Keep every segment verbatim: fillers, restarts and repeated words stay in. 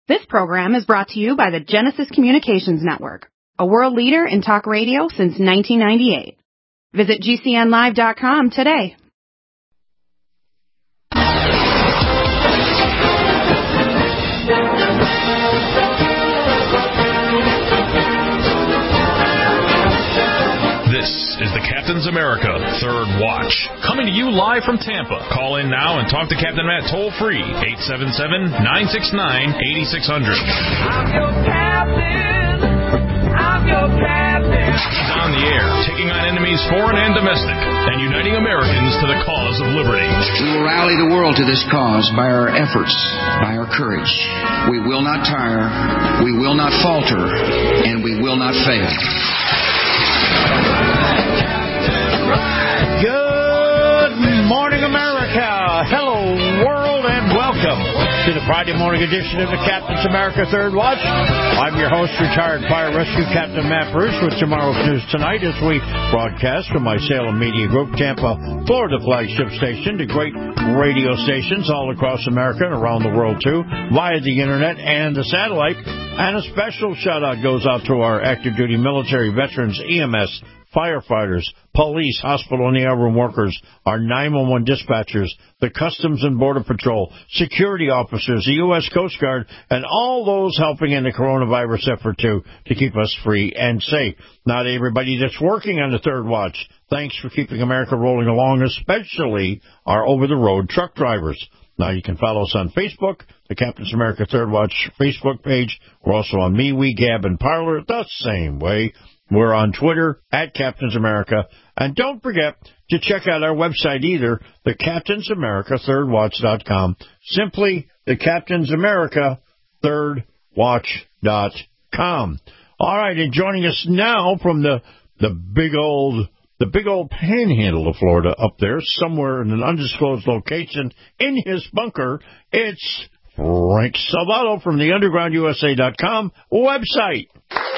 This program is brought to you by the Genesis Communications Network, a world leader in talk radio since nineteen ninety-eight. Visit G C N live dot com today. This is the Captain's America Third Watch, coming to you live from Tampa. Call in now and talk to Captain Matt toll-free, eight seven seven, nine six nine, eight six zero zero. I'm your captain. I'm your captain. He's on the air, taking on enemies foreign and domestic, and uniting Americans to the cause of liberty. We will rally the world to this cause by our efforts, by our courage. We will not tire, we will not falter, and we will not fail. Good morning, America. Hello, world, and welcome to the Friday morning edition of the Captain's America Third Watch. I'm your host, retired fire rescue Captain Matt Bruce, with tomorrow's news tonight as we broadcast from my Salem Media Group, Tampa, Florida flagship station, to great radio stations all across America and around the world, too, via the internet and the satellite. And a special shout-out goes out to our active duty military veterans, E M S, firefighters, police, hospital and air room workers, our nine one one dispatchers, the Customs and Border Patrol, security officers, the U S Coast Guard, and all those helping in the coronavirus effort, too, to keep us free and safe. Not everybody that's working on the Third Watch. Thanks for keeping America rolling along, especially our over-the-road truck drivers. Now, you can follow us on Facebook, the Captain's America Third Watch Facebook page. We're also on MeWe, Gab, and Parler the same way. We're on Twitter, at Captain's America. And don't forget to check out our website either, the Captain's America Third Watch dot com. Simply the Captain's America Third Watch dot com. All right, and joining us now from the the big old the big old panhandle of Florida up there, somewhere in an undisclosed location in his bunker, it's Frank Salvato from the underground U S A dot com website.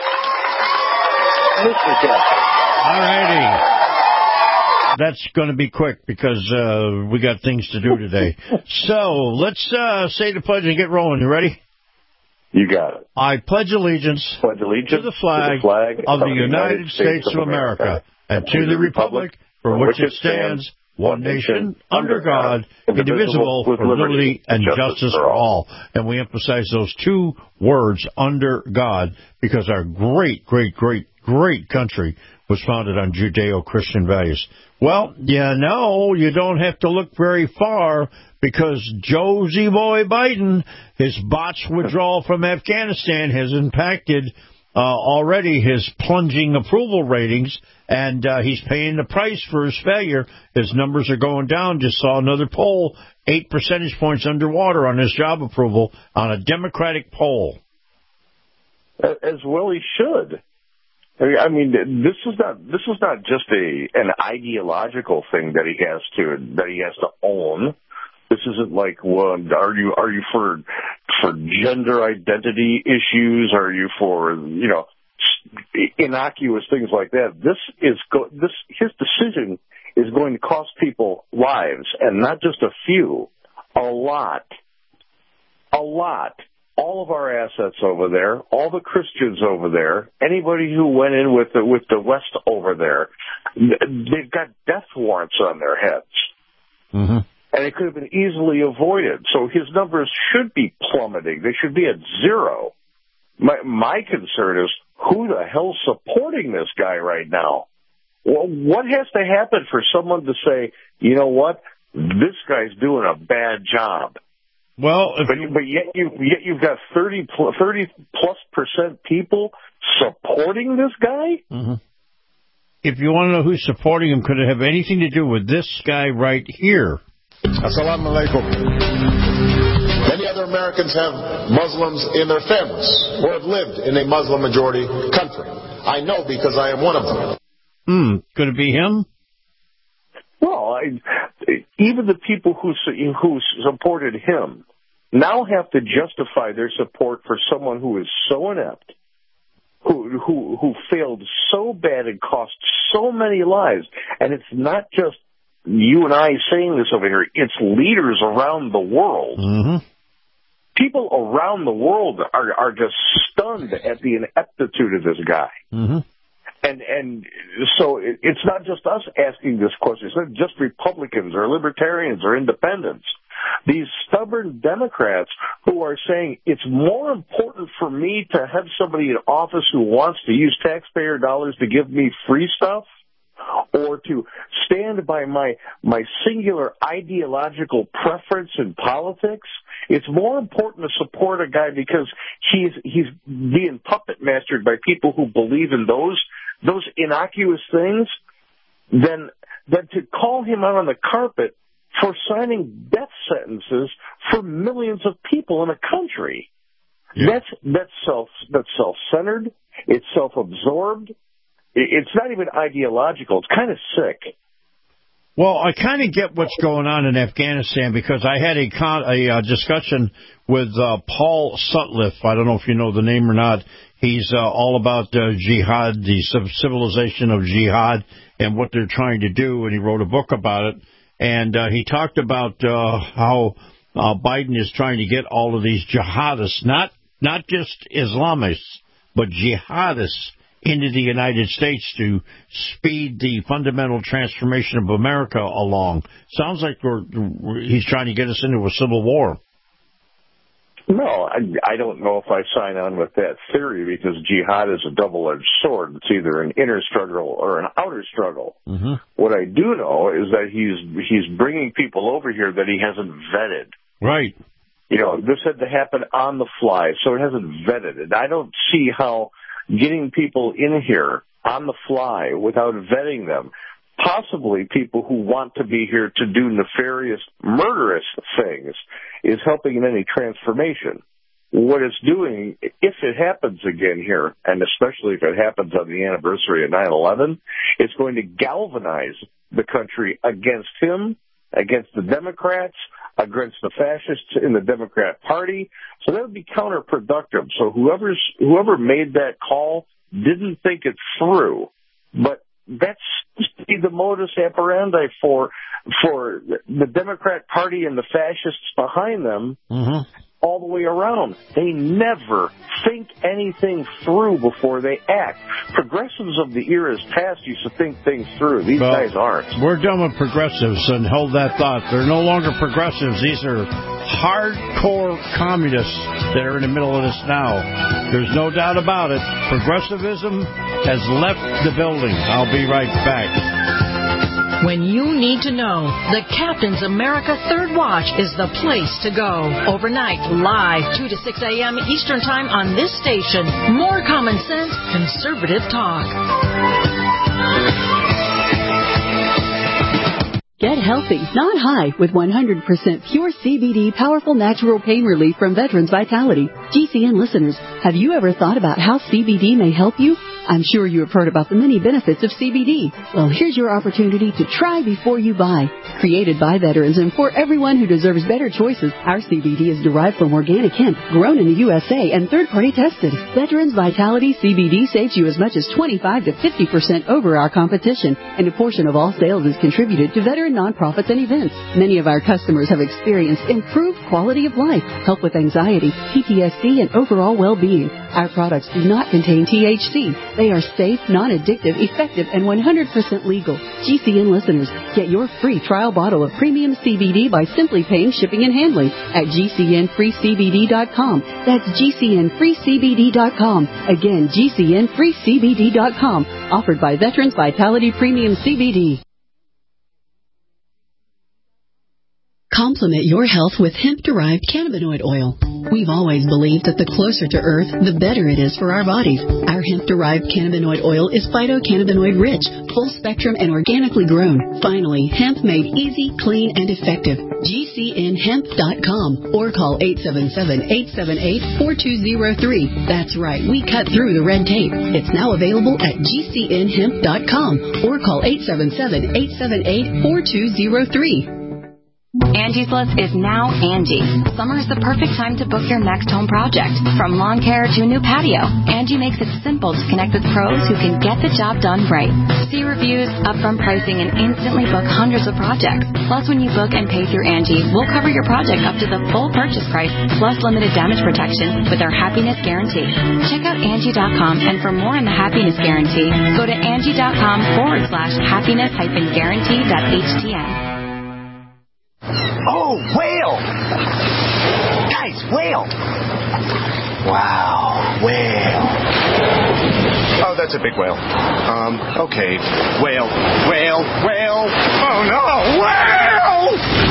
All righty. That's going to be quick because uh, we got things to do today. So let's uh, say the pledge and get rolling. You ready? You got it. I pledge allegiance, pledge allegiance to the flag, to the flag of, of the United, United States, States of America, America and to the republic for which it stands, one nation, under God, indivisible, with liberty and justice for all. And we emphasize those two words, under God, because our great, great, great, great country was founded on Judeo-Christian values. Well, you know, you don't have to look very far, because Josie Boy Biden, his botched withdrawal from Afghanistan has impacted uh, already his plunging approval ratings, and uh, he's paying the price for his failure. His numbers are going down. Just saw another poll, eight percentage points underwater on his job approval on a Democratic poll. As well he should. I mean, this is not this is not just a an ideological thing that he has to that he has to own. This isn't like, well, are you are you for for gender identity issues? Are you for, you know, innocuous things like that? This is go, this his decision is going to cost people lives, and not just a few, a lot, a lot. All of our assets over there, all the Christians over there, anybody who went in with the, with the West over there, they've got death warrants on their heads. Mm-hmm. And it could have been easily avoided. So his numbers should be plummeting. They should be at zero. My, my concern is, who the hell's supporting this guy right now? Well, what has to happen for someone to say, you know what, this guy's doing a bad job? Well, if but, you, but yet you yet you've got thirty plus percent people supporting this guy. Mm-hmm. If you want to know who's supporting him, could it have anything to do with this guy right here? Assalamu alaikum. Many other Americans have Muslims in their families or have lived in a Muslim majority country. I know because I am one of them. Hmm. Could it be him? Well, I, even the people who who supported him now have to justify their support for someone who is so inept, who who who failed so bad and cost so many lives. And it's not just you and I saying this over here; it's leaders around the world. Mm-hmm. people around the world are are just stunned at the ineptitude of this guy. Mm-hmm. And and so it, it's not just us asking this question. It's not just Republicans or Libertarians or Independents. These stubborn Democrats who are saying it's more important for me to have somebody in office who wants to use taxpayer dollars to give me free stuff, or to stand by my my singular ideological preference in politics. It's more important to support a guy because he's he's being puppet mastered by people who believe in those those innocuous things than than to call him out on the carpet for signing death sentences for millions of people in a country. Yeah. That's that's self that's self-centered. It's self-absorbed. It's not even ideological. It's kind of sick. Well, I kind of get what's going on in Afghanistan because I had a, con- a uh, discussion with uh, Paul Sutcliffe. I don't know if you know the name or not. He's uh, all about uh, jihad, the civilization of jihad, and what they're trying to do, and he wrote a book about it. And uh, he talked about uh, how uh, Biden is trying to get all of these jihadists, not not just Islamists, but jihadists, into the United States to speed the fundamental transformation of America along. Sounds like we're, we're, he's trying to get us into a civil war. No, I, I don't know if I sign on with that theory because jihad is a double-edged sword. It's either an inner struggle or an outer struggle. Mm-hmm. What I do know is that he's he's bringing people over here that he hasn't vetted. Right. You know, this had to happen on the fly, so it hasn't vetted. And I don't see how getting people in here on the fly without vetting them, possibly people who want to be here to do nefarious, murderous things, is helping in any transformation. What it's doing, if it happens again here, and especially if it happens on the anniversary of nine eleven, it's going to galvanize the country against him, against the Democrats, against the fascists in the Democrat Party. So that would be counterproductive. So whoever's whoever made that call didn't think it through. But that's the modus operandi for for the Democrat Party and the fascists behind them. Mm-hmm. All the way around. They never think anything through before they act. Progressives of the eras past used to think things through. These well, guys aren't. We're done with progressives, and hold that thought. They're no longer progressives. These are hardcore communists that are in the middle of this now. There's no doubt about it. Progressivism has left the building. I'll be right back. When you need to know, the Captain's America Third Watch is the place to go. Overnight, live, two to six a.m. Eastern Time on this station. More common sense, conservative talk. Get healthy, not high, with one hundred percent pure C B D powerful natural pain relief from Veterans Vitality. G C N listeners, have you ever thought about how C B D may help you? I'm sure you have heard about the many benefits of C B D. Well, here's your opportunity to try before you buy. Created by veterans and for everyone who deserves better choices, our C B D is derived from organic hemp, grown in the U S A and third-party tested. Veterans Vitality C B D saves you as much as twenty-five to fifty percent over our competition, and a portion of all sales is contributed to veteran nonprofits and events. Many of our customers have experienced improved quality of life, help with anxiety, P T S D, and overall well-being. Our products do not contain T H C. They are safe, non-addictive, effective, and one hundred percent legal. G C N listeners, get your free trial bottle of premium C B D by simply paying shipping and handling at G C N free C B D dot com. That's G C N free C B D dot com. Again, G C N free C B D dot com. Offered by Veterans Vitality Premium C B D. Complement your health with hemp-derived cannabinoid oil. We've always believed that the closer to Earth, the better it is for our bodies. Our hemp-derived cannabinoid oil is phytocannabinoid-rich, full-spectrum, and organically grown. Finally, hemp made easy, clean, and effective. G C N hemp dot com or call eight seven seven, eight seven eight, four two zero three. That's right, we cut through the red tape. It's now available at G C N hemp dot com or call eight seven seven, eight seven eight, four two zero three. Angie's List is now Angie. Summer is the perfect time to book your next home project. From lawn care to a new patio, Angie makes it simple to connect with pros who can get the job done right. See reviews, upfront pricing, and instantly book hundreds of projects. Plus, when you book and pay through Angie, we'll cover your project up to the full purchase price, plus limited damage protection with our Happiness Guarantee. Check out Angie dot com, and for more on the Happiness Guarantee, go to Angie.com forward slash happiness hyphen guarantee dot htm. Oh, whale! Guys, whale! Wow, whale. Oh, that's a big whale. Um, okay. Whale, whale, whale. Oh, no, whale!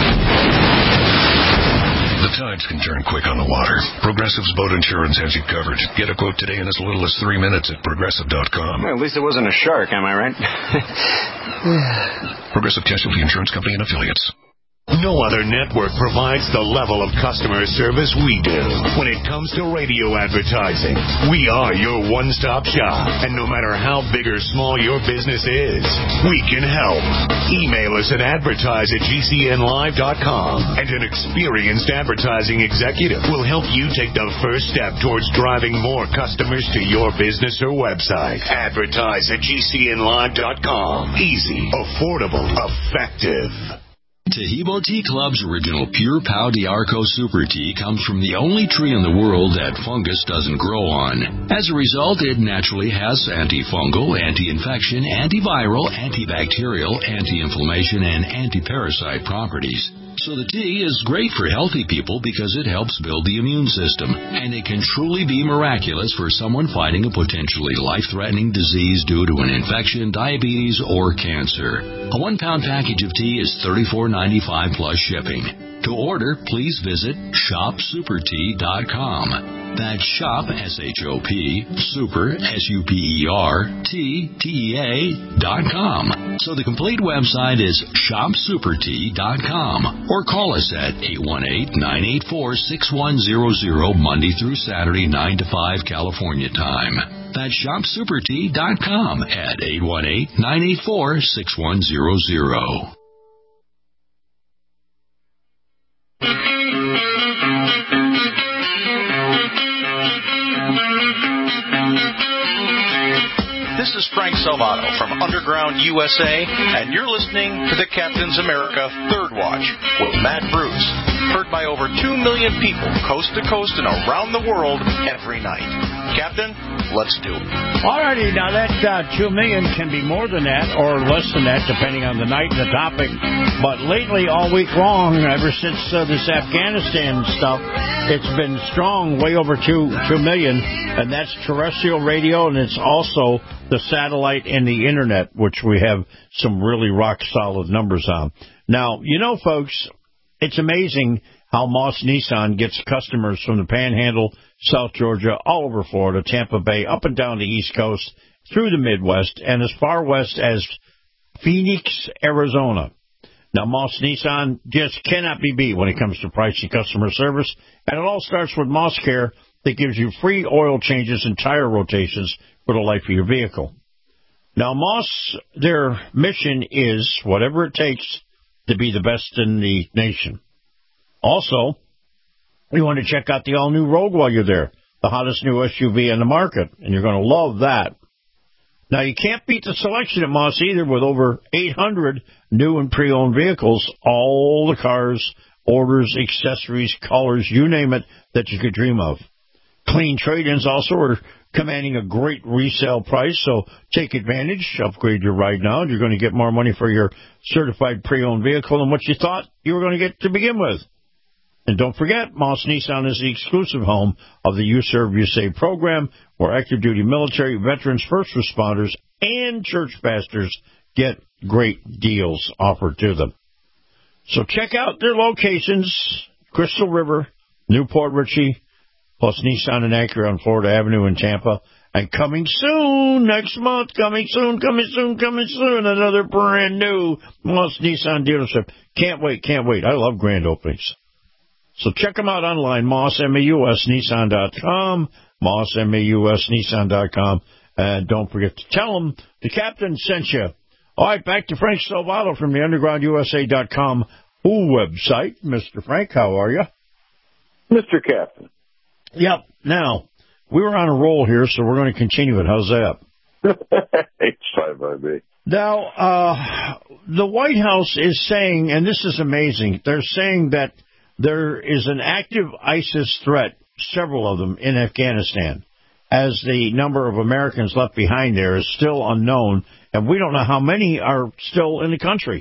The tides can turn quick on the water. Progressive's boat insurance has you covered. Get a quote today in as little as three minutes at progressive dot com. Well, at least it wasn't a shark, am I right? Progressive Casualty Insurance Company and Affiliates. No other network provides the level of customer service we do. When it comes to radio advertising, we are your one-stop shop. And no matter how big or small your business is, we can help. Email us at advertise at G C N live dot com, and an experienced advertising executive will help you take the first step towards driving more customers to your business or website. Advertise at G C N live dot com. Easy, affordable, effective. Tahibo Tea Club's original Pure Pau d'Arco Super Tea comes from the only tree in the world that fungus doesn't grow on. As a result, it naturally has antifungal, anti-infection, antiviral, antibacterial, anti-inflammation, and anti-parasite properties. So the tea is great for healthy people because it helps build the immune system, and it can truly be miraculous for someone fighting a potentially life-threatening disease due to an infection, diabetes, or cancer. A one-pound package of tea is thirty-four ninety-five plus shipping. To order, please visit shop super tea dot com. That's shop, S H O P, super, S U P E R, T, T E A, dot com. So the complete website is shop super tea dot com. Or call us at eight one eight, nine eight four, six one zero zero Monday through Saturday, nine to five California time. That's shop super tea dot com at eight one eight, nine eight four, six one zero zero. This is Frank Salvato from Underground U S A, and you're listening to the Captain's America Third Watch with Matt Bruce. Heard by over two million people coast to coast and around the world every night. Captain, let's do it. All righty, now that uh, two million can be more than that or less than that, depending on the night and the topic. But lately, all week long, ever since uh, this Afghanistan stuff, it's been strong, way over two, two million, and that's terrestrial radio, and it's also the satellite and the internet, which we have some really rock-solid numbers on. Now, you know, folks, it's amazing how Moss Nissan gets customers from the Panhandle, South Georgia, all over Florida, Tampa Bay, up and down the East Coast, through the Midwest, and as far west as Phoenix, Arizona. Now, Moss Nissan just cannot be beat when it comes to price and customer service, and it all starts with Moss Care that gives you free oil changes and tire rotations for the life of your vehicle. Now, Moss, their mission is whatever it takes to be the best in the nation. Also, you want to check out the all-new Rogue while you're there, the hottest new S U V in the market, and you're going to love that. Now, you can't beat the selection at Moss either with over eight hundred new and pre-owned vehicles, all the cars, orders, accessories, colors, you name it, that you could dream of. Clean trade-ins also are commanding a great resale price, so take advantage, upgrade your ride now, and you're going to get more money for your certified pre-owned vehicle than what you thought you were going to get to begin with. And don't forget, Moss Nissan is the exclusive home of the You Serve, You Save program, where active duty military, veterans, first responders, and church pastors get great deals offered to them. So check out their locations, Crystal River, Newport Richey, plus Nissan and Acura on Florida Avenue in Tampa. And coming soon, next month, coming soon, coming soon, coming soon, another brand new Moss Nissan dealership. Can't wait, can't wait. I love grand openings. So check them out online, Moss, M A U S, Nissan dot com, Moss, M A U S, Nissan dot com. And don't forget to tell them the captain sent you. All right, back to Frank Salvato from the underground U S A dot com website. Mister Frank, how are you? Mister Captain. Yep. Now, we were on a roll here, so we're going to continue it. How's that? It's fine by me. Now, uh, the White House is saying, and this is amazing, they're saying that there is an active ISIS threat, several of them, in Afghanistan, as the number of Americans left behind there is still unknown, and we don't know how many are still in the country.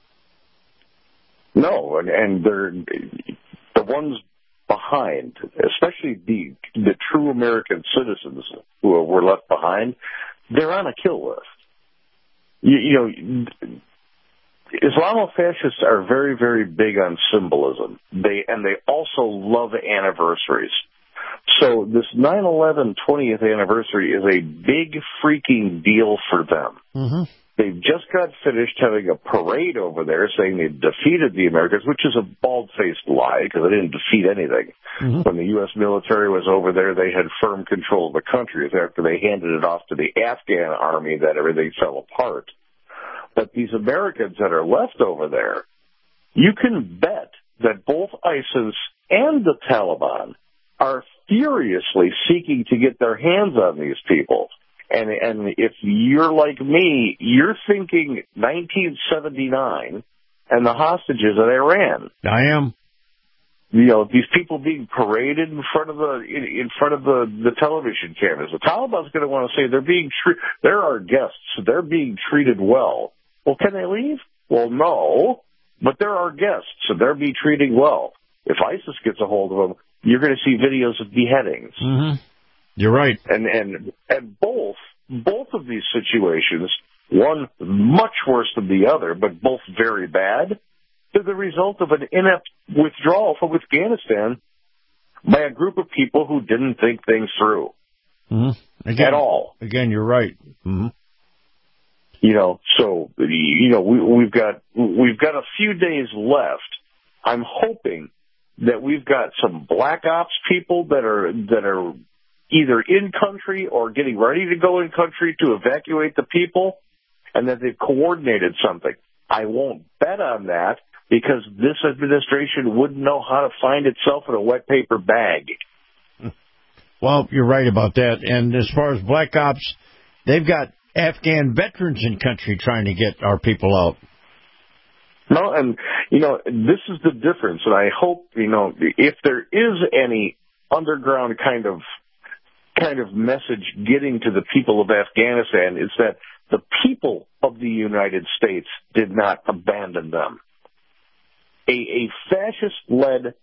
No, and, and they're the ones behind, especially the the true American citizens who were left behind, they're on a kill list. You, you know, Islamofascists are very, very big on symbolism. They and they also love anniversaries. So this nine eleven twentieth anniversary is a big freaking deal for them. Mm-hmm. They've just got finished having a parade over there saying they defeated the Americans, which is a bald-faced lie because they didn't defeat anything. Mm-hmm. When the U S military was over there, they had firm control of the country. After they handed it off to the Afghan army, that everything fell apart. But these Americans that are left over there, you can bet that both ISIS and the Taliban are furiously seeking to get their hands on these people. And, and if you're like me, you're thinking nineteen seventy-nine and the hostages at Iran. I am. You know, these people being paraded in front of the in, in front of the, the television cameras. The Taliban's going to want to say they're being tre- they're our guests. They're being treated well. Well, can they leave? Well, no, but they're our guests, so they're being treated well. If ISIS gets a hold of them, you're going to see videos of beheadings. Mm-hmm. You're right. And and and both both of these situations, one much worse than the other, but both very bad, they're the result of an inept withdrawal from Afghanistan by a group of people who didn't think things through mm-hmm. again, at all. Again, you're right. Mm-hmm. You know, so you know we, we've got we've got a few days left. I'm hoping that we've got some black ops people that are that are either in country or getting ready to go in country to evacuate the people, and that they've coordinated something. I won't bet on that because this administration wouldn't know how to find itself in a wet paper bag. Well, you're right about that. And as far as black ops, they've got Afghan veterans in country trying to get our people out. No, and, you know, this is the difference. And I hope, you know, if there is any underground kind of kind of message getting to the people of Afghanistan, it's that the people of the United States did not abandon them. A, a fascist-led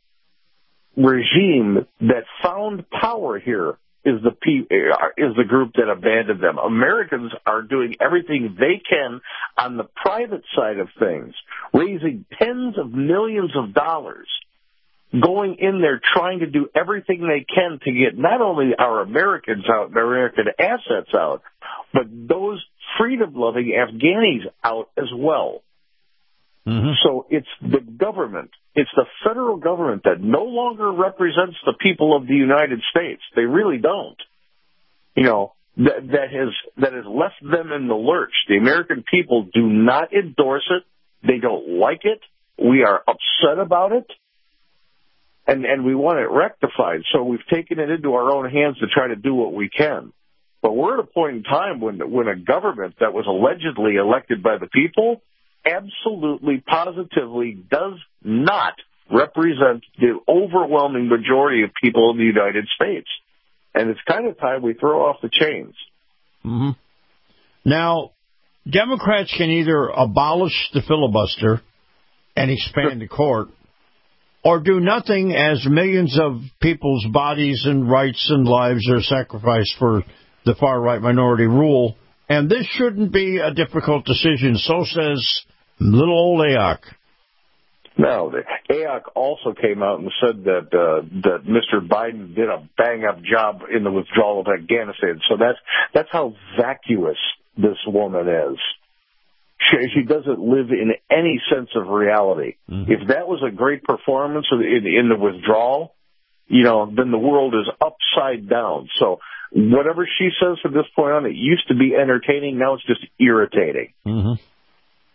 regime that found power here is the is the group that abandoned them. Americans are doing everything they can on the private side of things, raising tens of millions of dollars, going in there trying to do everything they can to get not only our Americans out, American assets out, but those freedom-loving Afghanis out as well. Mm-hmm. So it's the government, it's the federal government that no longer represents the people of the United States. They really don't. You know, that, that has that has left them in the lurch. The American people do not endorse it. They don't like it. We are upset about it. And, and we want it rectified. So we've taken it into our own hands to try to do what we can. But we're at a point in time when when a government that was allegedly elected by the people absolutely, positively does not represent the overwhelming majority of people in the United States. And it's kind of time we throw off the chains. Mm-hmm. Now, Democrats can either abolish the filibuster and expand the court, or do nothing as millions of people's bodies and rights and lives are sacrificed for the far-right minority rule. And this shouldn't be a difficult decision, so says little old A O C. No, the A O C also came out and said that uh, that Mister Biden did a bang-up job in the withdrawal of Afghanistan. So that's that's how vacuous this woman is. She, she doesn't live in any sense of reality. Mm-hmm. If that was a great performance in, in the withdrawal, you know, then the world is upside down. So whatever she says from this point on, it used to be entertaining. Now it's just irritating. Mm-hmm.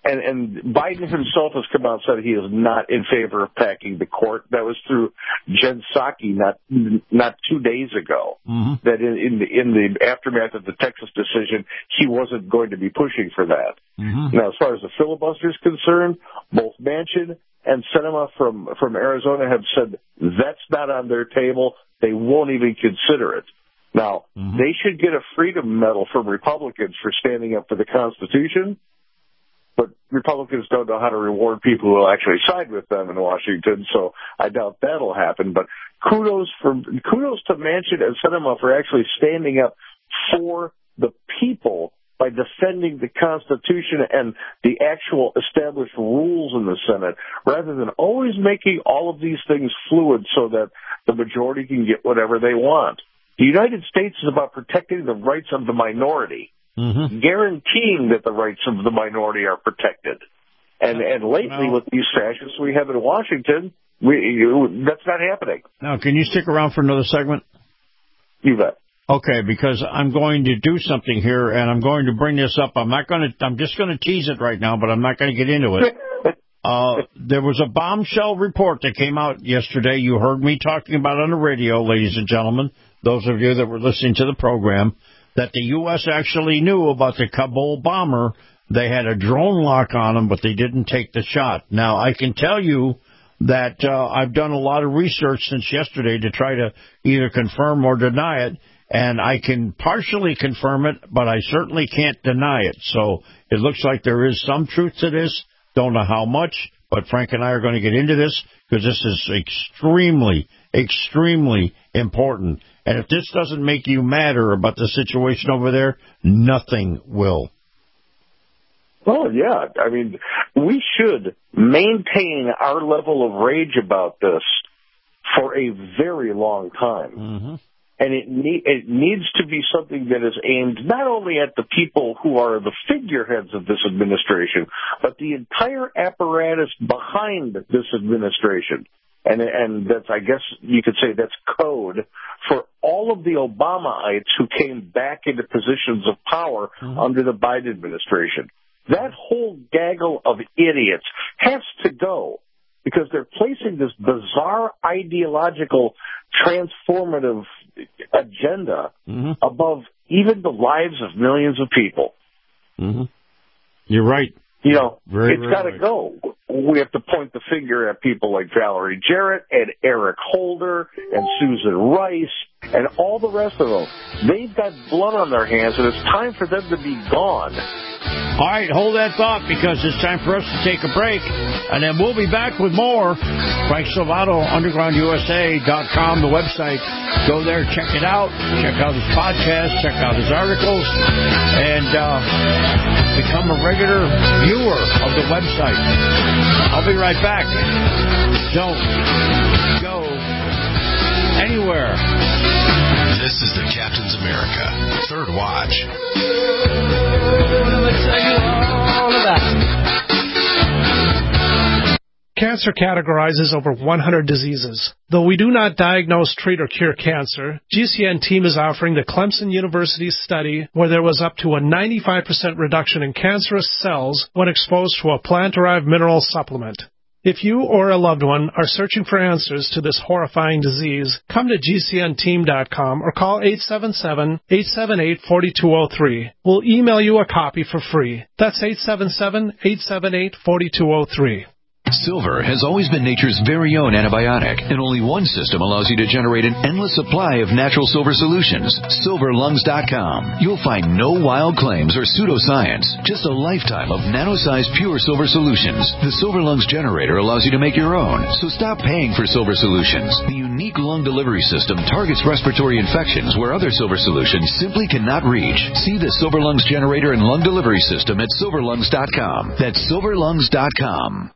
and, and Biden himself has come out and said he is not in favor of packing the court. That was through Jen Psaki not not two days ago. Mm-hmm. That in, in the in the aftermath of the Texas decision, he wasn't going to be pushing for that. Mm-hmm. Now, as far as the filibuster is concerned, both Manchin and Sinema from from Arizona have said that's not on their table. They won't even consider it. Now, mm-hmm. they should get a Freedom Medal from Republicans for standing up for the Constitution, but Republicans don't know how to reward people who will actually side with them in Washington, so I doubt that'll happen. But kudos for kudos to Manchin and Sinema for actually standing up for the people by defending the Constitution and the actual established rules in the Senate, rather than always making all of these things fluid so that the majority can get whatever they want. The United States is about protecting the rights of the minority, mm-hmm. guaranteeing that the rights of the minority are protected. And and lately, with these fascists we have in Washington, we you, that's not happening. Now, can you stick around for another segment? You bet. Okay, because I'm going to do something here, and I'm going to bring this up. I'm not going to. I'm just going to tease it right now, but I'm not going to get into it. Uh, there was a bombshell report that came out yesterday. You heard me talking about it on the radio, ladies and gentlemen, those of you that were listening to the program, that the U S actually knew about the Kabul bomber. They had a drone lock on them, but they didn't take the shot. Now, I can tell you that uh, I've done a lot of research since yesterday to try to either confirm or deny it, and I can partially confirm it, but I certainly can't deny it. So it looks like there is some truth to this. Don't know how much, but Frank and I are going to get into this because this is extremely, extremely important. And if this doesn't make you madder about the situation over there, nothing will. Well, yeah. I mean, we should maintain our level of rage about this for a very long time. Mm-hmm. And it, ne- it needs to be something that is aimed not only at the people who are the figureheads of this administration, but the entire apparatus behind this administration. And, and that's, I guess you could say that's code for all of the Obamaites who came back into positions of power mm-hmm. under the Biden administration. That whole gaggle of idiots has to go because they're placing this bizarre ideological transformative agenda mm-hmm. above even the lives of millions of people. Mm-hmm. You're right. You know, very, it's got to right. go. We have to point the finger at people like Valerie Jarrett and Eric Holder and Susan Rice and all the rest of them. They've got blood on their hands, and it's time for them to be gone. All right, hold that thought because it's time for us to take a break, and then we'll be back with more. Frank Salvato, underground U S A dot com, the website. Go there, check it out. Check out his podcast, check out his articles, and uh, become a regular viewer of the website. I'll be right back. Don't go anywhere. This is the Captain's America Third Watch. Cancer categorizes over one hundred diseases. Though we do not diagnose, treat, or cure cancer, G C N team is offering the Clemson University study where there was up to a ninety-five percent reduction in cancerous cells when exposed to a plant-derived mineral supplement. If you or a loved one are searching for answers to this horrifying disease, come to G C N team dot com or call eight seven seven, eight seven eight, four two zero three. We'll email you a copy for free. That's eight seven seven, eight seven eight, four two zero three. Silver has always been nature's very own antibiotic, and only one system allows you to generate an endless supply of natural silver solutions. silver lungs dot com. You'll find no wild claims or pseudoscience, just a lifetime of nano-sized pure silver solutions. The Silver Lungs generator allows you to make your own, so stop paying for silver solutions. The unique lung delivery system targets respiratory infections where other silver solutions simply cannot reach. See the Silver Lungs generator and lung delivery system at silver lungs dot com. That's silver lungs dot com.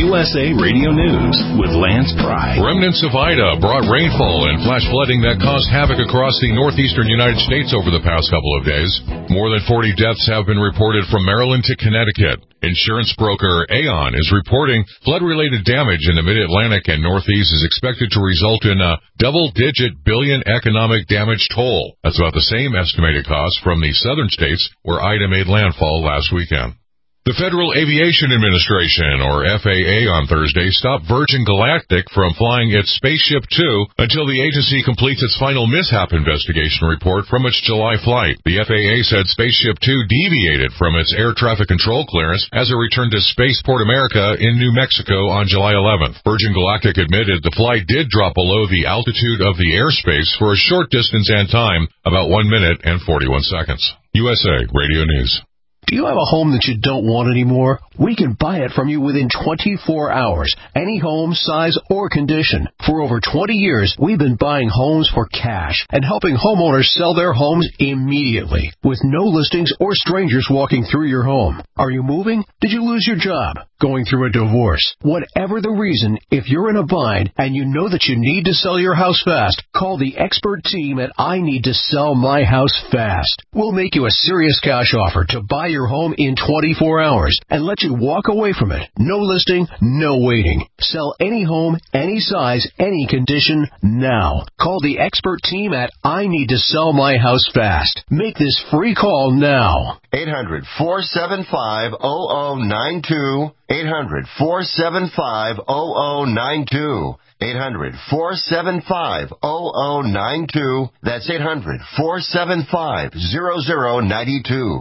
U S A Radio News with Lance Pry. Remnants of Ida brought rainfall and flash flooding that caused havoc across the northeastern United States over the past couple of days. More than forty deaths have been reported from Maryland to Connecticut. Insurance broker Aon is reporting flood-related damage in the Mid-Atlantic and Northeast is expected to result in a double-digit billion economic damage toll. That's about the same estimated cost from the southern states where Ida made landfall last weekend. The Federal Aviation Administration, or F A A, on Thursday stopped Virgin Galactic from flying its Spaceship Two until the agency completes its final mishap investigation report from its July flight. The F A A said Spaceship Two deviated from its air traffic control clearance as it returned to Spaceport America in New Mexico on July eleventh. Virgin Galactic admitted the flight did drop below the altitude of the airspace for a short distance and time, about one minute and forty-one seconds. U S A Radio News. Do you have a home that you don't want anymore? We can buy it from you within twenty-four hours. Any home, size, or condition. For over twenty years, we've been buying homes for cash and helping homeowners sell their homes immediately with no listings or strangers walking through your home. Are you moving? Did you lose your job? Going through a divorce? Whatever the reason, if you're in a bind and you know that you need to sell your house fast, call the expert team at I Need to Sell My House Fast. We'll make you a serious cash offer to buy your home in twenty-four hours and let you walk away from it. No listing, no waiting. Sell any home, any size, any condition now. Call the expert team at I Need to Sell My House Fast. Make this free call now. eight hundred, four seven five, zero zero nine two. eight hundred, four seven five, zero zero nine two. eight hundred, four seven five, zero zero nine two. That's eight hundred, four seven five, zero zero nine two.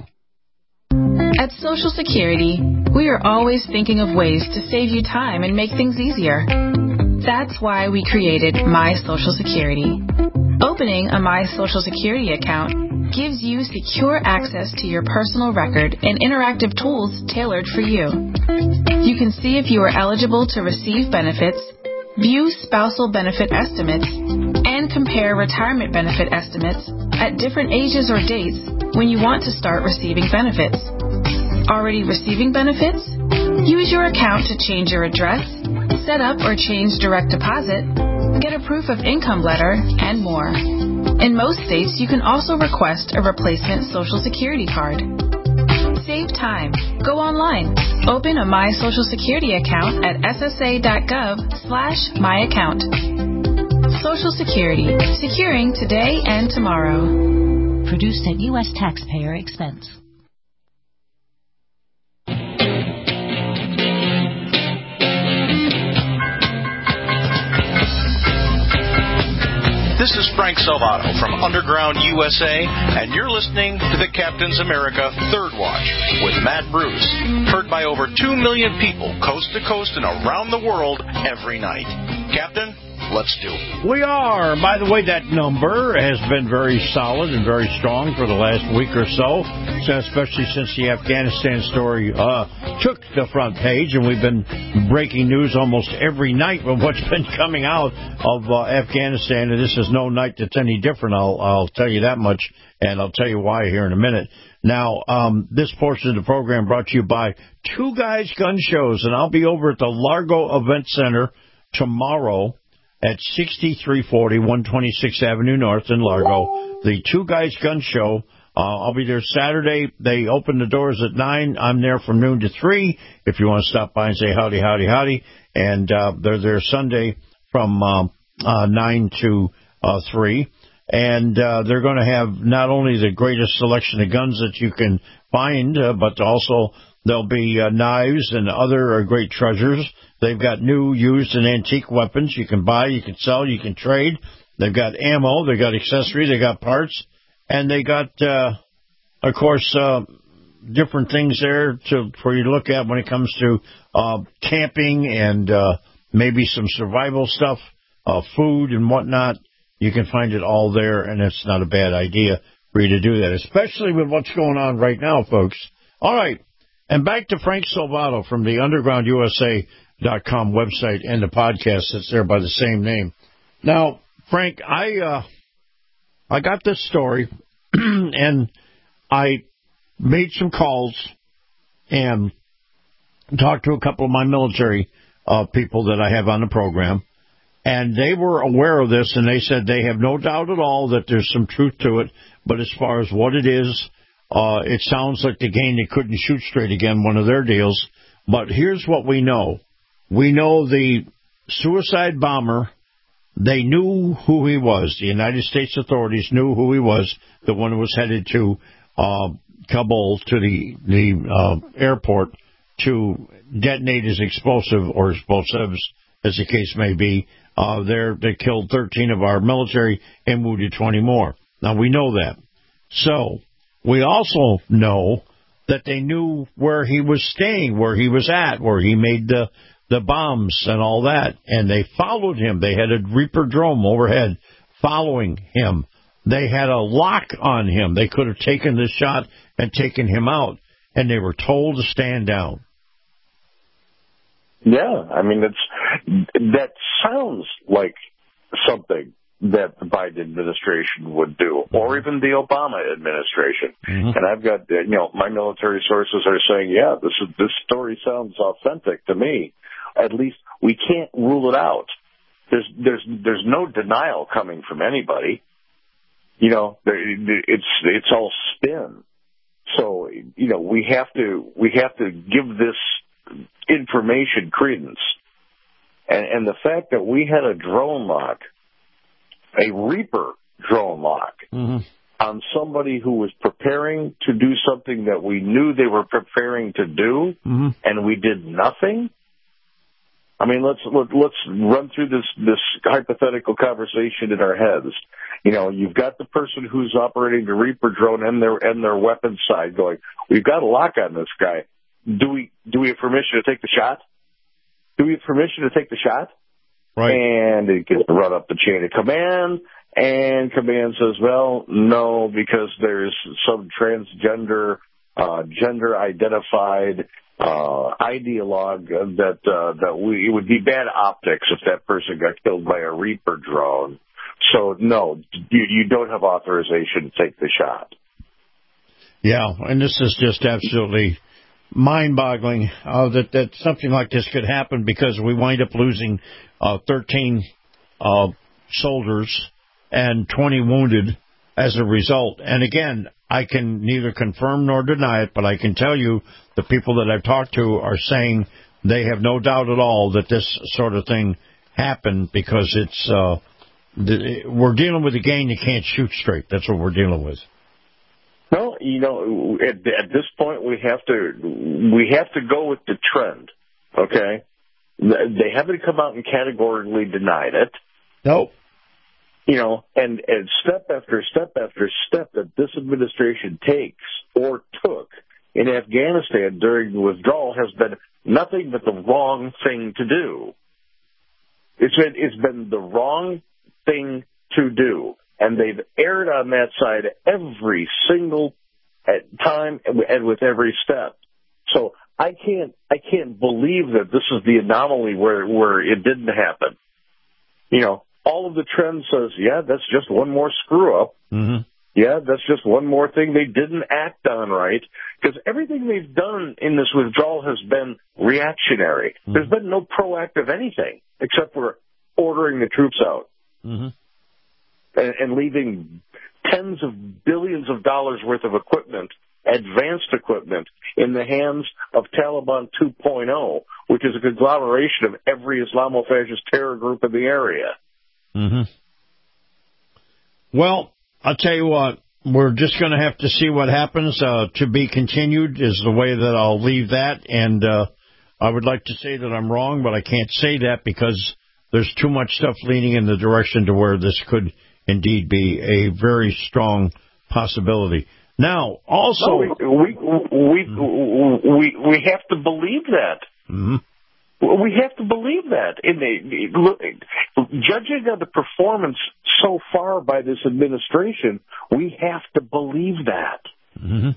At Social Security, we are always thinking of ways to save you time and make things easier. That's why we created My Social Security. Opening a My Social Security account gives you secure access to your personal record and interactive tools tailored for you. You can see if you are eligible to receive benefits, view spousal benefit estimates, and compare retirement benefit estimates at different ages or dates when you want to start receiving benefits. Already receiving benefits? Use your account to change your address, set up or change direct deposit, get a proof of income letter, and more. In most states, you can also request a replacement Social Security card. Save time. Go online. Open a My Social Security account at ssa.gov slash my account. Social Security. Securing today and tomorrow. Produced at U S taxpayer expense. This is Frank Salvato from Underground U S A, and you're listening to the Captain's America Third Watch with Matt Bruce, heard by over two million people coast to coast and around the world every night. Captain, let's do it. We are. By the way, that number has been very solid and very strong for the last week or so, especially since the Afghanistan story uh, took the front page, and we've been breaking news almost every night of what's been coming out of uh, Afghanistan, and this is no night that's any different, I'll, I'll tell you that much, and I'll tell you why here in a minute. Now, um, this portion of the program brought to you by Two Guys Gun Shows, and I'll be over at the Largo Event Center tomorrow at sixty-three forty, one twenty-sixth Avenue North in Largo. The Two Guys Gun Show. Uh, I'll be there Saturday. They open the doors at nine. I'm there from noon to three if you want to stop by and say howdy, howdy, howdy. And uh, they're there Sunday from uh, uh, nine to three. And uh, they're going to have not only the greatest selection of guns that you can find, uh, but also there'll be uh, knives and other uh, great treasures. They've got new, used, and antique weapons you can buy, you can sell, you can trade. They've got ammo, they've got accessories, they got parts, and they got, uh, of course, uh, different things there to for you to look at when it comes to uh, camping and uh, maybe some survival stuff, uh, food and whatnot. You can find it all there, and it's not a bad idea for you to do that, especially with what's going on right now, folks. All right, and back to Frank Salvato from the Underground U S A dot com website and the podcast that's there by the same name. Now, Frank, I uh, I got this story, and I made some calls and talked to a couple of my military uh, people that I have on the program, and they were aware of this, and they said they have no doubt at all that there's some truth to it, but as far as what it is, uh, it sounds like the game they couldn't shoot straight again, one of their deals. But here's what we know. We know the suicide bomber, they knew who he was. The United States authorities knew who he was, the one who was headed to uh, Kabul, to the, the uh, airport, to detonate his explosive or explosives, as the case may be. Uh, there, they killed thirteen of our military and wounded twenty more. Now, we know that. So, we also know that they knew where he was staying, where he was at, where he made the, the bombs and all that. And they followed him. They had a Reaper drone overhead following him. They had a lock on him. They could have taken the shot and taken him out. And they were told to stand down. Yeah, I mean, it's that sounds like something that the Biden administration would do, or even the Obama administration. Mm-hmm. And I've got, you know, my military sources are saying, yeah, this is, this story sounds authentic to me. At least we can't rule it out. There's there's there's no denial coming from anybody. You know, it's it's all spin. So, you know, we have to we have to give this information credence. And, and the fact that we had a drone lock, a Reaper drone lock, mm-hmm. on somebody who was preparing to do something that we knew they were preparing to do, mm-hmm. and we did nothing. I mean, let's let, let's run through this this hypothetical conversation in our heads. You know, you've got the person who's operating the Reaper drone and their and their weapons side going, we've got a lock on this guy. Do we do we have permission to take the shot? Do we have permission to take the shot? Right. And it gets run up the chain of command, and command says, well, no, because there's some transgender, uh, gender-identified uh, ideologue that uh, that we, it would be bad optics if that person got killed by a Reaper drone. So, no, you, you don't have authorization to take the shot. Yeah, and this is just absolutely mind-boggling uh, that, that something like this could happen, because we wind up losing uh, thirteen uh, soldiers and twenty wounded as a result. And again, I can neither confirm nor deny it, but I can tell you the people that I've talked to are saying they have no doubt at all that this sort of thing happened, because it's uh, the, we're dealing with a game you can't shoot straight. That's what we're dealing with. Well, you know, at, at this point, we have to we have to go with the trend. Okay, they haven't come out and categorically denied it. Nope. You know, and, and step after step after step that this administration takes or took in Afghanistan during the withdrawal has been nothing but the wrong thing to do. It's been it's been the wrong thing to do. And they've erred on that side every single time and with every step. So I can't, I can't believe that this is the anomaly where, where it didn't happen. You know, all of the trend says, yeah, that's just one more screw up. Mm-hmm. Yeah, that's just one more thing they didn't act on right. Because everything they've done in this withdrawal has been reactionary. Mm-hmm. There's been no proactive anything except for ordering the troops out. Mm-hmm. And leaving tens of billions of dollars worth of equipment, advanced equipment, in the hands of Taliban two point oh, which is a conglomeration of every Islamofascist terror group in the area. Mm-hmm. Well, I'll tell you what, we're just going to have to see what happens. Uh, to be continued is the way that I'll leave that. And uh, I would like to say that I'm wrong, but I can't say that because there's too much stuff leaning in the direction to where this could indeed be a very strong possibility. Now, also... No, we, we, we, we, we have to believe that. Mm-hmm. We have to believe that. In the, look, judging on the performance so far by this administration, we have to believe that. Mm-hmm.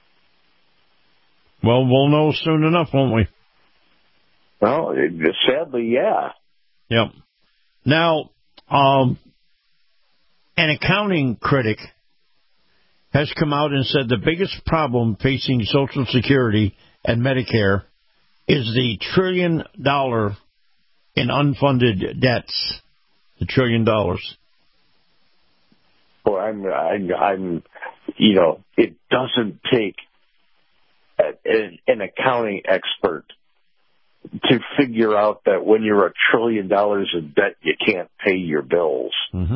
Well, we'll know soon enough, won't we? Well, sadly, yeah. Yep. Now, um... an accounting critic has come out and said the biggest problem facing Social Security and Medicare is the trillion dollar in unfunded debts, the trillion dollars. Well, I'm, I'm, I'm, you know, it doesn't take a, an accounting expert to figure out that when you're a trillion dollars in debt, you can't pay your bills. Mm-hmm.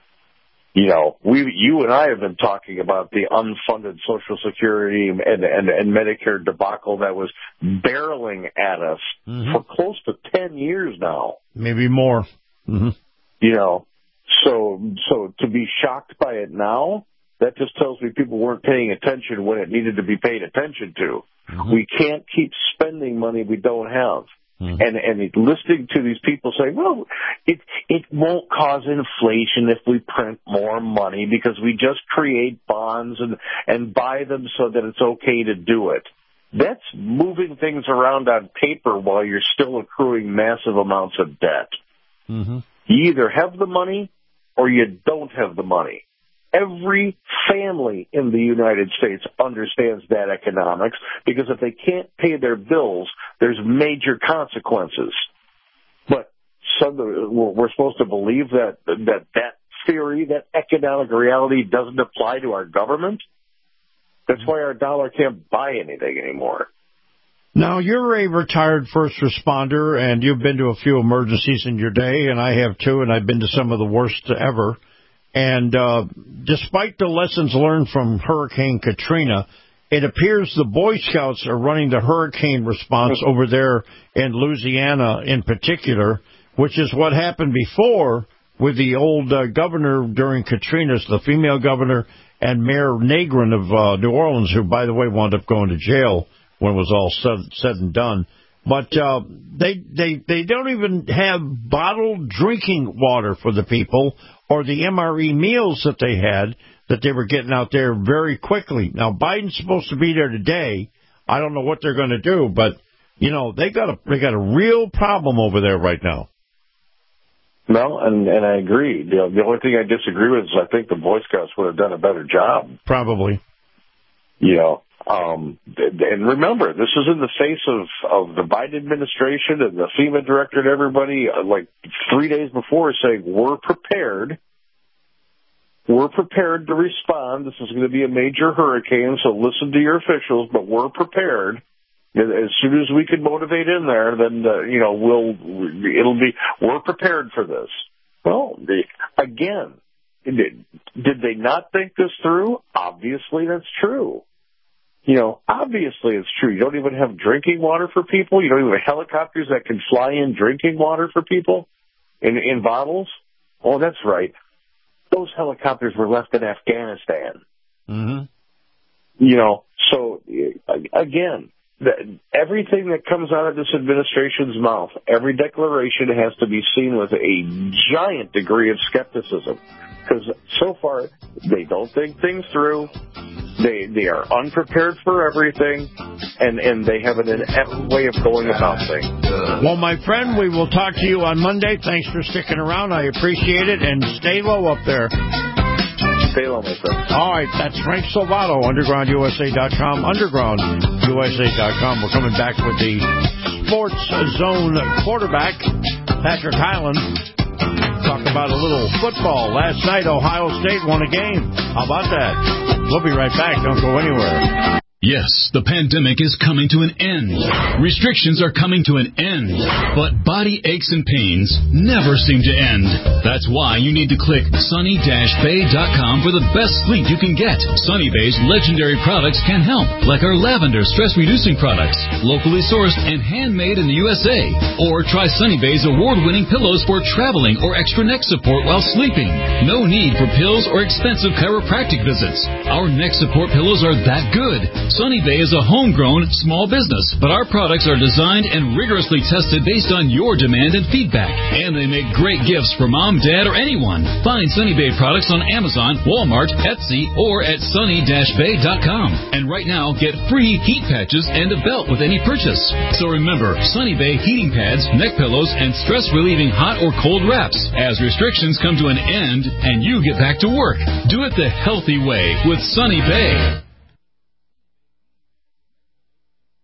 You know, we, you and I have been talking about the unfunded Social Security and, and, and Medicare debacle that was barreling at us mm-hmm. for close to ten years now. Maybe more. Mm-hmm. You know, so, so to be shocked by it now, that just tells me people weren't paying attention when it needed to be paid attention to. Mm-hmm. We can't keep spending money we don't have. Mm-hmm. And and listening to these people say, well, it it won't cause inflation if we print more money because we just create bonds and, and buy them so that it's okay to do it. That's moving things around on paper while you're still accruing massive amounts of debt. Mm-hmm. You either have the money or you don't have the money. Every family in the United States understands that economics because if they can't pay their bills, there's major consequences. But some, we're supposed to believe that, that that theory, that economic reality doesn't apply to our government? That's why our dollar can't buy anything anymore. Now, you're a retired first responder, and you've been to a few emergencies in your day, and I have too, and I've been to some of the worst ever. And uh, despite the lessons learned from Hurricane Katrina, it appears the Boy Scouts are running the hurricane response over there in Louisiana in particular, which is what happened before with the old uh, governor during Katrina's, the female governor, and Mayor Negrin of uh, New Orleans, who, by the way, wound up going to jail when it was all said, said and done. But uh, they, they, they don't even have bottled drinking water for the people or the M R E meals that they had that they were getting out there very quickly. Now, Biden's supposed to be there today. I don't know what they're going to do, but, you know, they got a they got a real problem over there right now. No, and, and I agree. The, the only thing I disagree with is I think the Boy Scouts would have done a better job. Probably. You know, um, and remember, this is in the face of, of the Biden administration and the FEMA director and everybody, like three days before, saying, we're prepared. We're prepared to respond. This is going to be a major hurricane, so listen to your officials, but we're prepared. As soon as we can motivate in there, then, uh, you know, we'll, it'll be, we're prepared for this. Well, the, again, did, did they not think this through? Obviously, that's true. You know, obviously it's true. You don't even have drinking water for people. You don't even have helicopters that can fly in drinking water for people in, in bottles. Oh, that's right. Those helicopters were left in Afghanistan. Mm-hmm. You know, so, again, the, everything that comes out of this administration's mouth, every declaration has to be seen with a giant degree of skepticism. Because so far, they don't think things through. They they are unprepared for everything, and, and they have an inept way of going about things. Well, my friend, we will talk to you on Monday. Thanks for sticking around. I appreciate it, and stay low up there. Stay low, my friend. All right, that's Frank Salvato, underground U S A dot com, underground U S A dot com. We're coming back with the Sports Zone quarterback, Patrick Highland. Talk about a little football. Last night, Ohio State won a game. How about that? We'll be right back. Don't go anywhere. Yes, the pandemic is coming to an end. Restrictions are coming to an end. But body aches and pains never seem to end. That's why you need to click sunny dash bay dot com for the best sleep you can get. Sunny Bay's legendary products can help, like our lavender stress-reducing products, locally sourced and handmade in the U S A. Or try Sunny Bay's award-winning pillows for traveling or extra neck support while sleeping. No need for pills or expensive chiropractic visits. Our neck support pillows are that good. Sunny Bay is a homegrown small business, but our products are designed and rigorously tested based on your demand and feedback. And they make great gifts for mom, dad, or anyone. Find Sunny Bay products on Amazon, Walmart, Etsy, or at sunny dash bay dot com. And right now, get free heat patches and a belt with any purchase. So remember, Sunny Bay heating pads, neck pillows, and stress-relieving hot or cold wraps. As restrictions come to an end and you get back to work, do it the healthy way with Sunny Bay.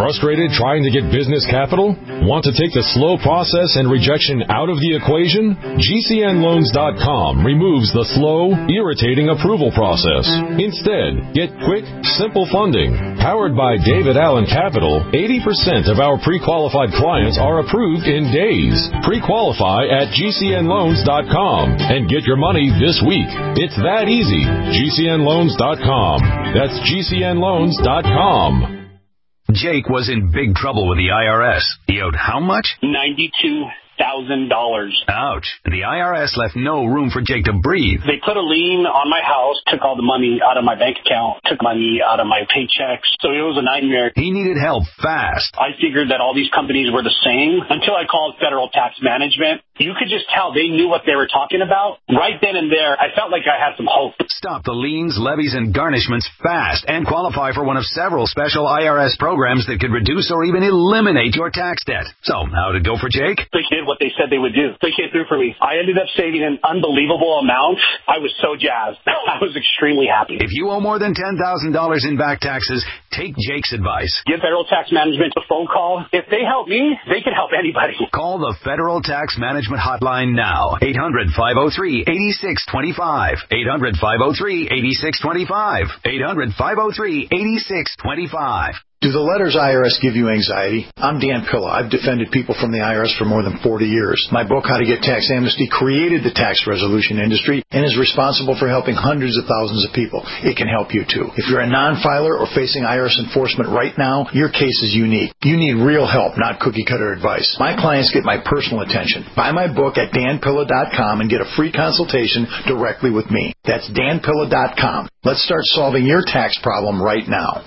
Frustrated trying to get business capital? Want to take the slow process and rejection out of the equation? G C N loans dot com removes the slow, irritating approval process. Instead, get quick, simple funding. Powered by David Allen Capital, eighty percent of our pre-qualified clients are approved in days. Pre-qualify at G C N loans dot com and get your money this week. It's that easy. G C N loans dot com. That's G C N loans dot com. Jake was in big trouble with the I R S. He owed how much? ninety-two thousand dollars. Ouch. The I R S left no room for Jake to breathe. They put a lien on my house, took all the money out of my bank account, took money out of my paychecks. So it was a nightmare. He needed help fast. I figured that all these companies were the same until I called Federal Tax Management. You could just tell they knew what they were talking about. Right then and there, I felt like I had some hope. Stop the liens, levies, and garnishments fast and qualify for one of several special I R S programs that could reduce or even eliminate your tax debt. So, how'd it go for Jake? They did what they said they would do. They came through for me. I ended up saving an unbelievable amount. I was so jazzed. I was extremely happy. If you owe more than ten thousand dollars in back taxes, take Jake's advice. Give Federal Tax Management a phone call. If they help me, they can help anybody. Call the Federal Tax Management Hotline now. eight hundred, five oh three, eight six two five. eight hundred, five oh three, eight six two five. eight hundred, five oh three, eight six two five. Do the letters I R S give you anxiety? I'm Dan Pilla. I've defended people from the I R S for more than forty years. My book, How to Get Tax Amnesty, created the tax resolution industry and is responsible for helping hundreds of thousands of people. It can help you, too. If you're a non-filer or facing I R S enforcement right now, your case is unique. You need real help, not cookie-cutter advice. My clients get my personal attention. Buy my book at dan pilla dot com and get a free consultation directly with me. That's dan pilla dot com. Let's start solving your tax problem right now.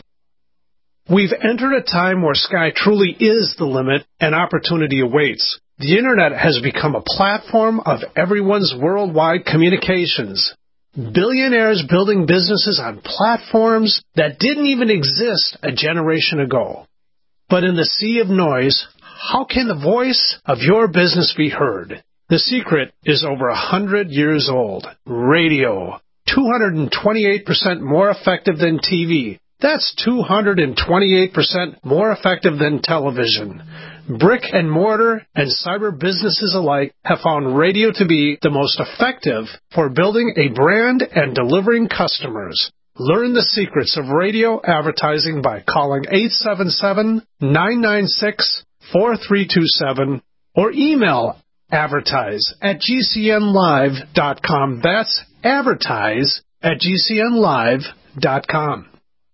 We've entered a time where sky truly is the limit and opportunity awaits. The Internet has become a platform of everyone's worldwide communications. Billionaires building businesses on platforms that didn't even exist a generation ago. But in the sea of noise, how can the voice of your business be heard? The secret is over a hundred years old. Radio. two hundred twenty-eight percent more effective than T V. That's two hundred twenty-eight percent more effective than television. Brick and mortar and cyber businesses alike have found radio to be the most effective for building a brand and delivering customers. Learn the secrets of radio advertising by calling eight seven seven, nine nine six, four three two seven or email advertise at G C N live dot com. That's advertise at G C N live dot com.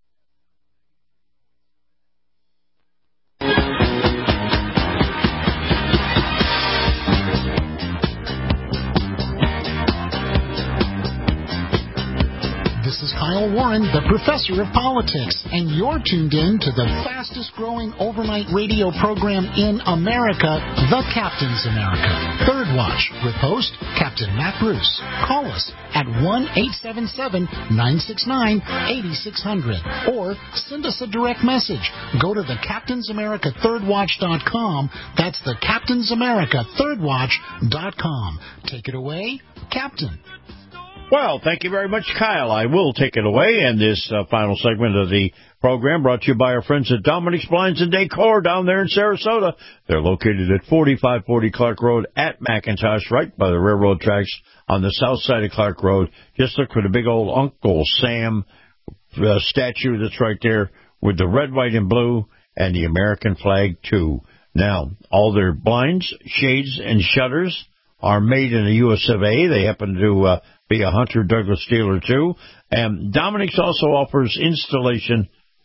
This is Kyle Warren, the professor of politics, and you're tuned in to the fastest growing overnight radio program in America, The Captain's America. Third Watch with host Captain Matt Bruce. Call us at one eight seven seven, nine six nine, eight six zero zero or send us a direct message. Go to the captains america third watch dot com. That's the captains america third watch dot com. Take it away, Captain. Well, thank you very much, Kyle. I will take it away. And this uh, final segment of the program brought to you by our friends at Dominic's Blinds and Decor down there in Sarasota. They're located at forty-five forty Clark Road at McIntosh, right by the railroad tracks on the south side of Clark Road. Just look for the big old Uncle Sam uh, statue that's right there with the red, white, and blue and the American flag, too. Now, all their blinds, shades, and shutters are made in the U S of A. They happen to uh, be a Hunter Douglas dealer, too. And Dominic's also offers installation,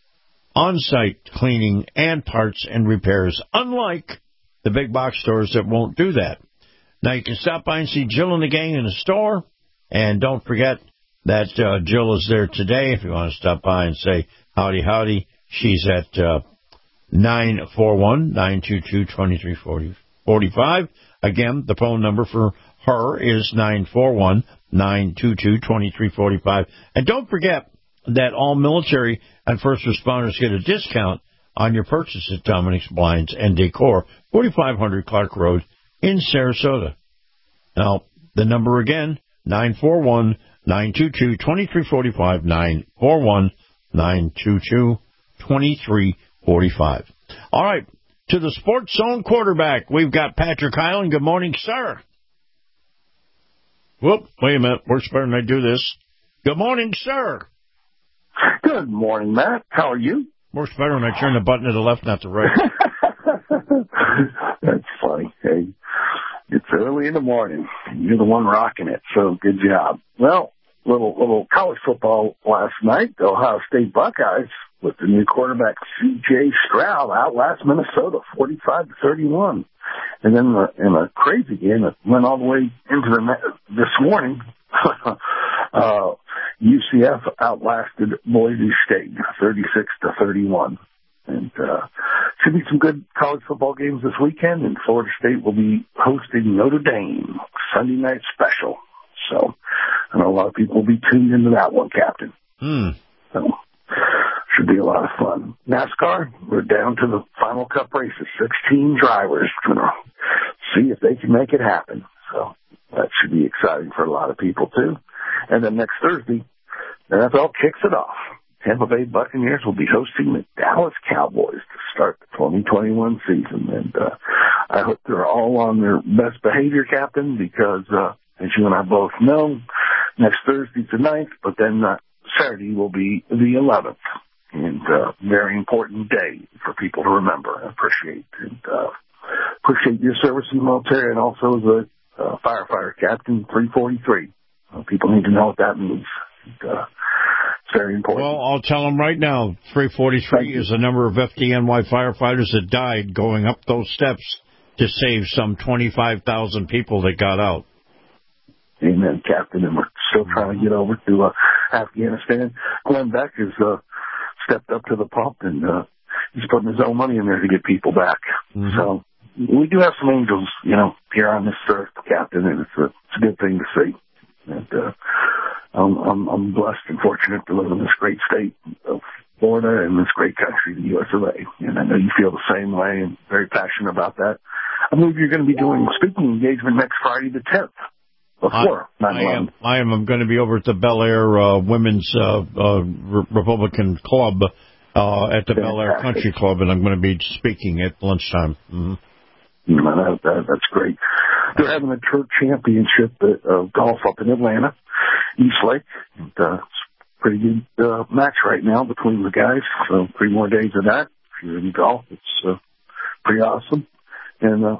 on-site cleaning, and parts and repairs, unlike the big box stores that won't do that. Now, you can stop by and see Jill and the gang in the store. And don't forget that uh, Jill is there today. If you want to stop by and say howdy, howdy, she's at uh, nine four one, nine two two, two three four five. Again, the phone number for her is nine four one, nine two two, two three four five. And don't forget that all military and first responders get a discount on your purchase at Dominic's Blinds and Decor, forty-five hundred Clark Road in Sarasota. Now, the number again, nine four one, nine two two, two three four five, nine four one, nine two two, two three four five. All right, to the Sports Zone quarterback, we've got Patrick Hyland. Good morning, sir. Whoop, wait a minute. Works better than I do this. Good morning, sir. Good morning, Matt. How are you? Works better when I turn the button to the left, not the right. That's funny. Hey, it's early in the morning. You're the one rocking it, so good job. Well, little little college football last night. The Ohio State Buckeyes, with the new quarterback C J Stroud, outlast Minnesota forty-five to thirty-one. And then in a, in a crazy game that went all the way into the this morning, uh, U C F outlasted Boise State thirty-six to thirty-one. And uh, should be some good college football games this weekend. And Florida State will be hosting Notre Dame Sunday night special. So I know a lot of people will be tuned into that one, Captain. Hmm. So should be a lot of fun. NASCAR, we're down to the final Cup races. sixteen drivers going to see if they can make it happen. So that should be exciting for a lot of people, too. And then next Thursday, the N F L kicks it off. Tampa Bay Buccaneers will be hosting the Dallas Cowboys to start the twenty twenty-one season. And uh, I hope they're all on their best behavior, Captain, because uh, as you and I both know, next Thursday's the ninth, but then uh, Saturday will be the eleventh. And uh, very important day for people to remember and appreciate. And uh, appreciate your service in the military and also as a uh, firefighter, Captain three forty-three. Uh, people need to know what that means. And, uh, it's very important. Well, I'll tell them right now, three forty-three is the number of F D N Y firefighters that died going up those steps to save some twenty-five thousand people that got out. Amen, Captain. And we're still trying to get over to uh, Afghanistan. Glenn Beck has uh, stepped up to the pump, and uh, he's putting his own money in there to get people back. Mm-hmm. So we do have some angels, you know, here on this earth, Captain, and it's a, it's a good thing to see. And uh, I'm, I'm, I'm blessed and fortunate to live in this great state of Florida and this great country, the U S of A. And I know you feel the same way and very passionate about that. I believe you're going to be doing speaking engagement next Friday the tenth. Before I, I am. I am. I'm going to be over at the Bel Air uh, Women's uh, uh, Re- Republican Club uh, at the Fantastic. Bel Air Country Club, and I'm going to be speaking at lunchtime. Mm-hmm. No, that, that, that's great. They're having a church championship of uh, golf up in Atlanta, East Lake. And, uh, it's a pretty good uh, match right now between the guys. So three more days of that. If you're in golf, it's uh, pretty awesome. And uh,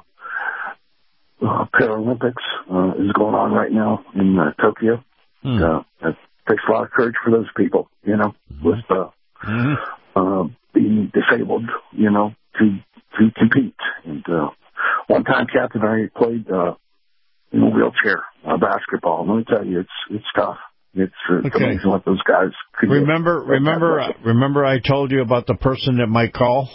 uh, Paralympics uh, is going on right now in uh, Tokyo. Mm. Uh, it takes a lot of courage for those people, you know, mm-hmm. with uh, mm-hmm. uh, being disabled, you know, to to compete. And uh, one time, Captain, I played uh, in a wheelchair uh, basketball. And let me tell you, it's it's tough. It's, uh, it's okay. amazing what those guys could remember. Do. Remember, uh, remember, I told you about the person that might call.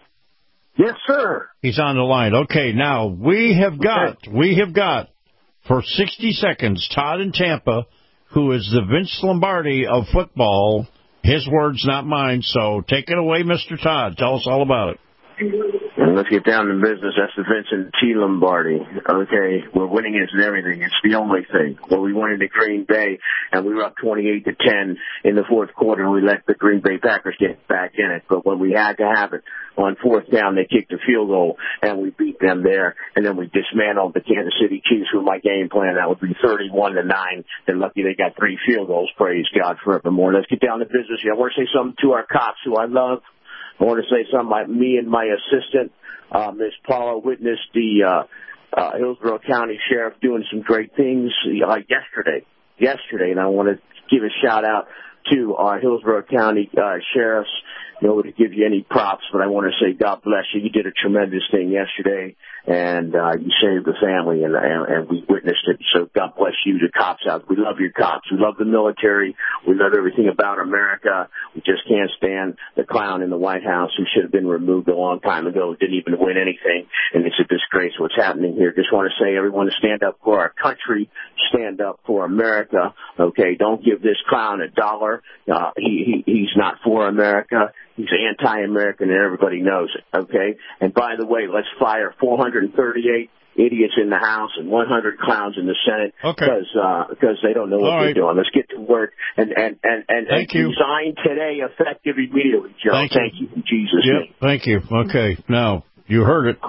Yes, sir. He's on the line. Okay, now we have got okay. we have got for sixty seconds Todd in Tampa, who is the Vince Lombardi of football. His words, not mine. So take it away, Mister Todd. Tell us all about it. And let's get down to business. That's the Vincent T. Lombardi. Okay, we're winning isn't everything. It's the only thing. Well, we went into Green Bay, and we were up twenty-eight to ten in the fourth quarter, and we let the Green Bay Packers get back in it. But when we had to have it on fourth down, they kicked a field goal, and we beat them there. And then we dismantled the Kansas City Chiefs with my game plan. That would be thirty-one to nine. They're lucky they got three field goals. Praise God forevermore. Let's get down to business here. I want to say something to our cops who I love. I want to say something like me and my assistant, uh, Miz Paula, witnessed the uh, uh, Hillsborough County Sheriff doing some great things uh, yesterday. Yesterday, and I want to give a shout out to our Hillsborough County uh, sheriffs. You know, to give you any props, but I want to say God bless you. You did a tremendous thing yesterday, and uh, you saved the family, and, and, and we witnessed it. So God bless you, the cops out. We love your cops. We love the military. We love everything about America. We just can't stand the clown in the White House who should have been removed a long time ago, didn't even win anything, and it's a disgrace what's happening here. Just want to say, everyone, to stand up for our country, stand up for America. Okay, don't give this clown a dollar. Uh, he, he he's not for America. He's anti-American, and everybody knows it, okay? And by the way, let's fire four hundred thirty-eight idiots in the House and one hundred clowns in the Senate Okay. because uh, because they don't know what All they're right. doing. Let's get to work and and and and, and Thank you. resign today, effective immediately, Joe. Thank you. Thank you in Jesus' Yep. name. Thank you. Okay. Now, you heard it.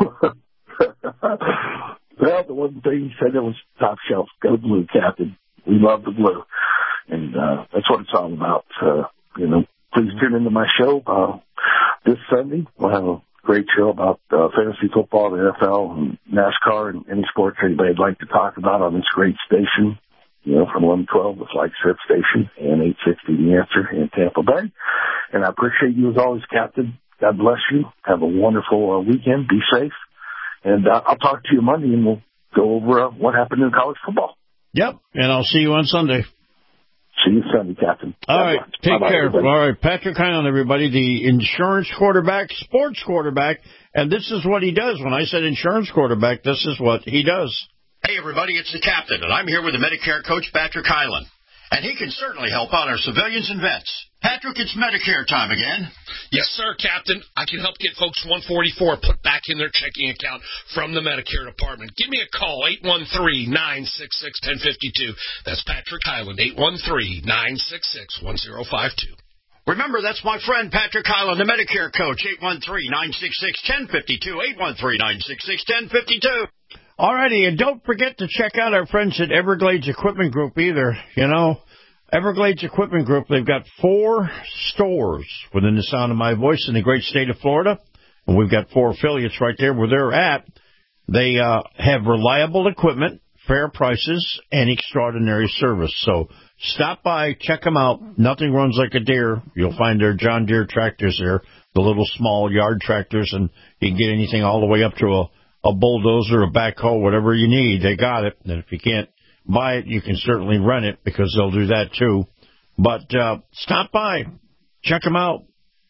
Well, the one thing he said that was top shelf. Go blue, Captain. We love the blue. And uh, that's what it's all about. Uh, you know, please tune into my show uh, this Sunday. We'll have a great show about uh, fantasy football, the N F L, and NASCAR, and any sports anybody'd like to talk about on this great station. You know, from eleven twelve, the flagship station, and eight sixty The Answer in Tampa Bay. And I appreciate you as always, Captain. God bless you. Have a wonderful uh, weekend. Be safe. And uh, I'll talk to you Monday, and we'll go over uh, what happened in college football. Yep. And I'll see you on Sunday. See you Sunday, Captain. All right. Take Bye-bye, care. everybody. All right. Patrick Highland, everybody, the insurance quarterback, sports quarterback. And this is what he does. When I said insurance quarterback, this is what he does. Hey, everybody, it's the Captain, and I'm here with the Medicare coach, Patrick Highland. And he can certainly help out our civilians and vets. Patrick, it's Medicare time again. Yes, sir, Captain. I can help get folks one forty-four put back in their checking account from the Medicare department. Give me a call, eight one three, nine six six, one zero five two. That's Patrick Highland, eight one three, nine six six, one zero five two. Remember, that's my friend Patrick Highland, the Medicare coach, eight one three, nine six six, one zero five two, eight one three, nine six six, one zero five two. All righty. And don't forget to check out our friends at Everglades Equipment Group either. You know, Everglades Equipment Group, they've got four stores within the sound of my voice in the great state of Florida. And we've got four affiliates right there where they're at. They uh, have reliable equipment, fair prices, and extraordinary service. So stop by, check them out. Nothing runs like a deer. You'll find their John Deere tractors there, the little small yard tractors, and you can get anything all the way up to a, a bulldozer, a backhoe, whatever you need. They got it. And if you can't buy it, you can certainly rent it because they'll do that too. But uh, stop by, check them out.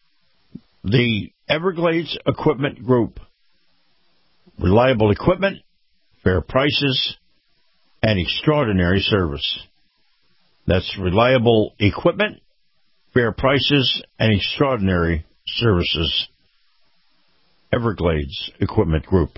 The Everglades Equipment Group. Reliable equipment, fair prices, and extraordinary service. That's reliable equipment, fair prices, and extraordinary services. Everglades Equipment Group.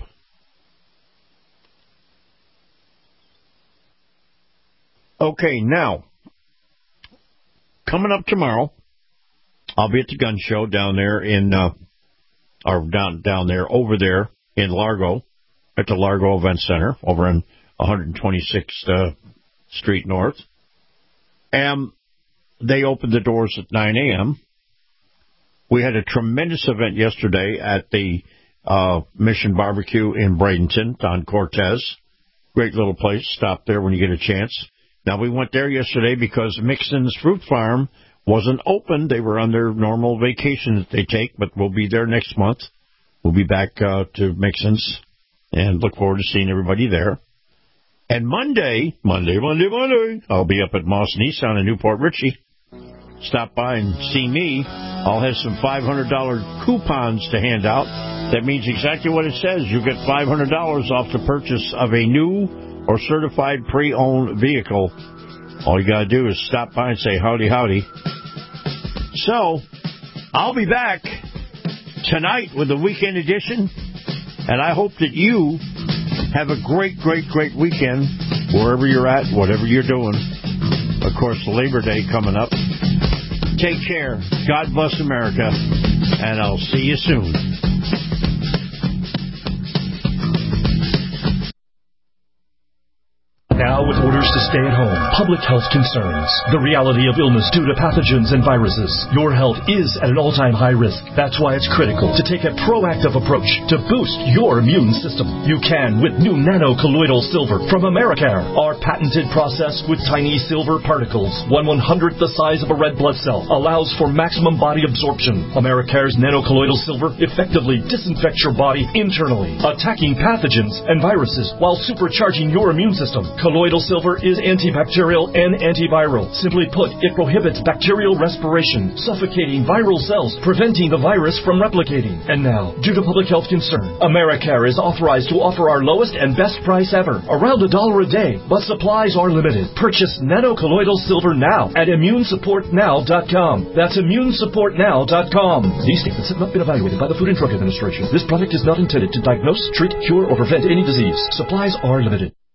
Okay, now, coming up tomorrow, I'll be at the gun show down there in, uh, or down down there, over there in Largo, at the Largo Event Center, over on one twenty-sixth uh, Street North. And they opened the doors at nine a.m. We had a tremendous event yesterday at the uh, Mission Barbecue in Bradenton on Cortez. Great little place. Stop there when you get a chance. Now, we went there yesterday because Mixon's Fruit Farm wasn't open. They were on their normal vacation that they take, but we'll be there next month. We'll be back uh, to Mixon's and look forward to seeing everybody there. And Monday, Monday, Monday, Monday, I'll be up at Moss Nissan in Newport Richey. Stop by and see me. I'll have some five hundred dollars coupons to hand out. That means exactly what it says. You get five hundred dollars off the purchase of a new or certified pre-owned vehicle. All you got to do is stop by and say howdy, howdy. So, I'll be back tonight with the weekend edition, and I hope that you have a great, great, great weekend wherever you're at, whatever you're doing. Of course, Labor Day coming up. Take care. God bless America, and I'll see you soon. Now, with orders to stay at home, public health concerns, the reality of illness due to pathogens and viruses, your health is at an all-time high risk. That's why it's critical to take a proactive approach to boost your immune system. You can with new nano-colloidal silver from Americare. Our patented process with tiny silver particles, one one-hundredth the size of a red blood cell, allows for maximum body absorption. Americare's nano-colloidal silver effectively disinfects your body internally, attacking pathogens and viruses while supercharging your immune system. Colloidal silver is antibacterial and antiviral. Simply put, it prohibits bacterial respiration, suffocating viral cells, preventing the virus from replicating. And now, due to public health concern, Americare is authorized to offer our lowest and best price ever, around a dollar a day, but supplies are limited. Purchase nanocolloidal silver now at immune support now dot com. That's immune support now dot com. These statements have not been evaluated by the Food and Drug Administration. This product is not intended to diagnose, treat, cure, or prevent any disease. Supplies are limited.